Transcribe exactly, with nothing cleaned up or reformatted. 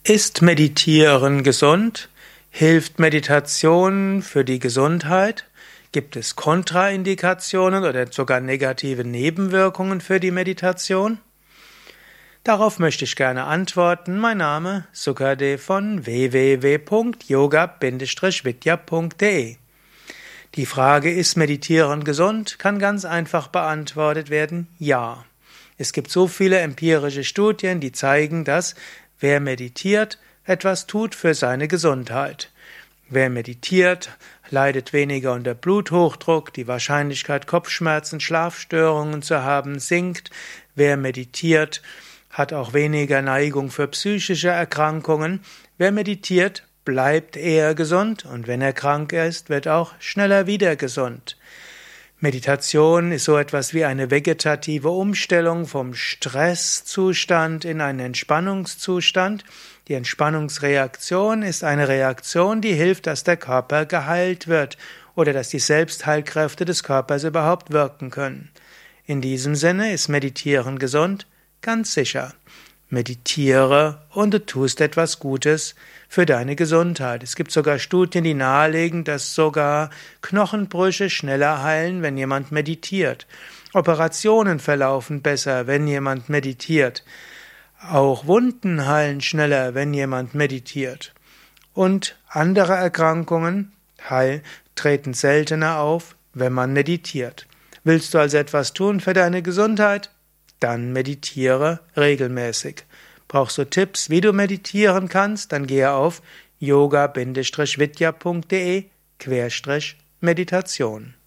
Ist Meditieren gesund? Hilft Meditation für die Gesundheit? Gibt es Kontraindikationen oder sogar negative Nebenwirkungen für die Meditation? Darauf möchte ich gerne antworten. Mein Name Sukadev von w w w punkt yoga Bindestrich vidya punkt de. Die Frage, ist Meditieren gesund, kann ganz einfach beantwortet werden: Ja. Es gibt so viele empirische Studien, die zeigen, dass wer meditiert, etwas tut für seine Gesundheit. Wer meditiert, leidet weniger unter Bluthochdruck, die Wahrscheinlichkeit, Kopfschmerzen, Schlafstörungen zu haben, sinkt. Wer meditiert, hat auch weniger Neigung für psychische Erkrankungen. Wer meditiert, bleibt eher gesund, und wenn er krank ist, wird auch schneller wieder gesund. Meditation ist so etwas wie eine vegetative Umstellung vom Stresszustand in einen Entspannungszustand. Die Entspannungsreaktion ist eine Reaktion, die hilft, dass der Körper geheilt wird oder dass die Selbstheilkräfte des Körpers überhaupt wirken können. In diesem Sinne ist Meditieren gesund? Ganz sicher. Meditiere und du tust etwas Gutes für deine Gesundheit. Es gibt sogar Studien, die nahelegen, dass sogar Knochenbrüche schneller heilen, wenn jemand meditiert. Operationen verlaufen besser, wenn jemand meditiert. Auch Wunden heilen schneller, wenn jemand meditiert. Und andere Erkrankungen heil, treten seltener auf, wenn man meditiert. Willst du also etwas tun für deine Gesundheit? Dann meditiere regelmäßig. Brauchst du Tipps, wie du meditieren kannst? Dann gehe auf yoga Bindestrich vidya punkt de Querstrich Meditation.